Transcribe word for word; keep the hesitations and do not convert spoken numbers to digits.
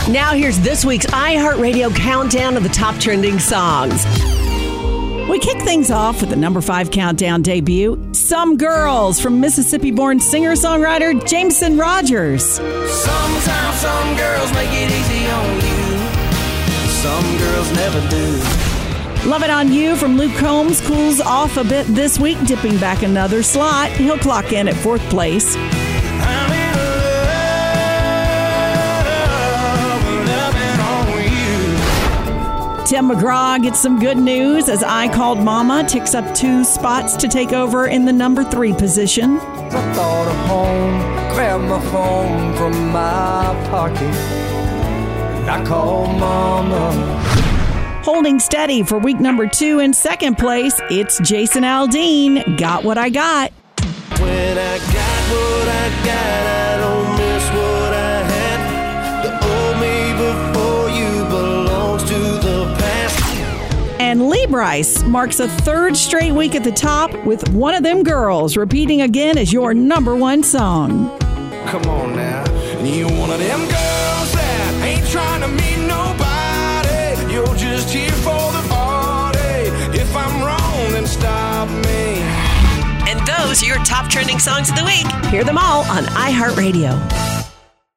Now here's this week's iHeartRadio countdown of the top trending songs. We kick things off with the number five countdown debut, Some Girls, from Mississippi-born singer-songwriter Jameson Rogers. Sometimes some girls make it easy on you. Some girls never do. Love It On You from Luke Combs cools off a bit this week, dipping back another slot. He'll clock in at fourth place. I'm in love, loving on you. Tim McGraw gets some good news as I Called Mama ticks up two spots to take over in the number three position. I thought of home, grabbed my phone from my pocket, and I called Mama. Holding steady for week number two in second place, it's Jason Aldean, Got What I Got. When I got what I got, I don't miss what I had. The old me before you belongs to the past. And Lee Brice marks a third straight week at the top with One of Them Girls repeating again as your number one song. Come on now, you one of them girls that ain't trying to meet nobody. You're just here for the party. If I'm wrong, then stop me. And those are your top trending songs of the week. Hear them all on iHeartRadio.